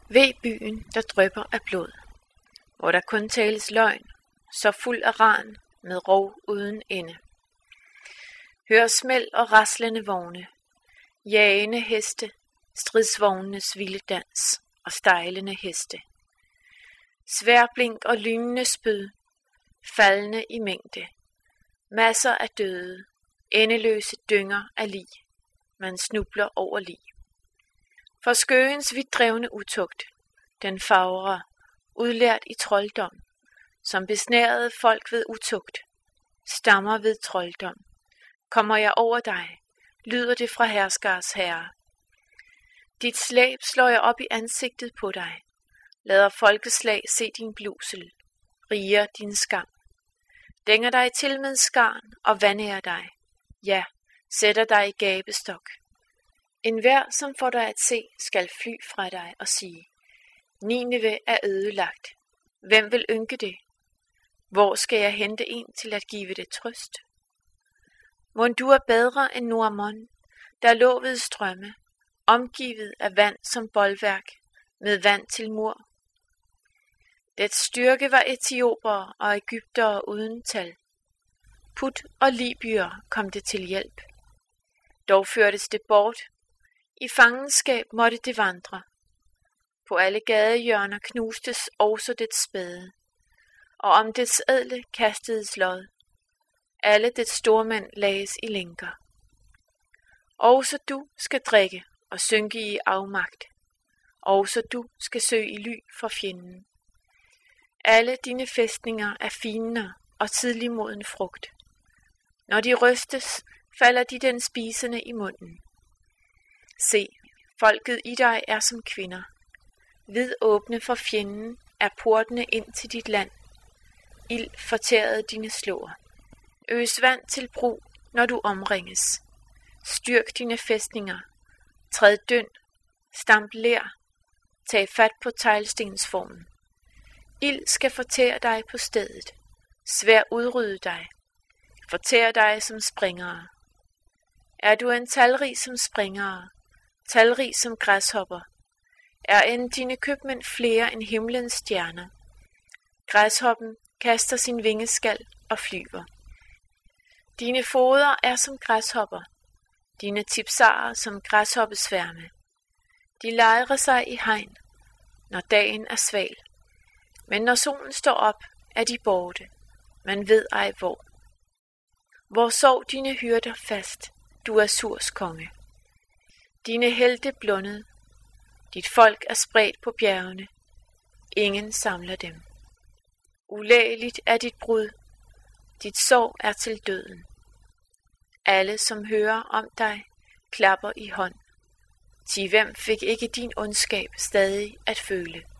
Ved byen, der drypper af blod, hvor der kun tales løgn, så fuld af ran med rov uden ende. Hør smæld og raslende vogne, jagende heste, stridsvognenes vilde dans og stejlende heste. Sværblink og lynende spyd, faldende i mængde, masser af døde, endeløse dynger af lig, man snubler over lig. For skøens vidtdrevne utugt, den fagre, udlært i trolddom, som besnærede folk ved utugt, stammer ved trolddom. Kommer jeg over dig, lyder det fra herskers herre. Dit slæb slår jeg op i ansigtet på dig, lader folkeslag se din blusel, riger din skam. Dænger dig til med skarn og vandærer dig, ja, sætter dig i gabestok. Enhver, som får dig at se, skal fly fra dig og sige, Nineve er ødelagt. Hvem vil ynke det? Hvor skal jeg hente en til at give det trøst? Mon du er bedre end Noamon, der lå ved strømme, omgivet af vand som bolværk, med vand til mur. Dets styrke var etiopere og egyptere uden tal. Put og libyer kom det til hjælp. Dog førtes det bort. I fangenskab måtte det vandre. På alle gadehjørner knustes også dets spade, og om dets ædle kastedes lod. Alle dets stormænd lages i lænker. Også du skal drikke og synke i afmagt. Også du skal søge i ly for fjenden. Alle dine fæstninger er finer og tidlig moden frugt. Når de rystes, falder de den spisende i munden. Se, folket i dig er som kvinder. Vid åbne for fjenden er portene ind til dit land. Ild fortærede dine slår. Øs vand til brug, når du omringes. Styrk dine fæstninger. Træd døn. Stamp ler. Tag fat på teglstensformen. Ild skal fortære dig på stedet. Svær udrydde dig. Fortær dig som springere. Er du en talrig som springere, talrig som græshopper, er end dine købmænd flere end himlens stjerner. Græshoppen kaster sin vingeskal og flyver. Dine foder er som græshopper, dine tipsarer som græshoppesværme. De lejrer sig i hegn, når dagen er sval. Men når solen står op, er de borte. Man ved ej hvor. Hvor sov dine hyrder fast, du Assurs konge. Dine helte blundet. Dit folk er spredt på bjergene. Ingen samler dem. Ulægeligt er dit brud. Dit sorg er til døden. Alle, som hører om dig, klapper i hånd. Hvem fik ikke din ondskab stadig at føle?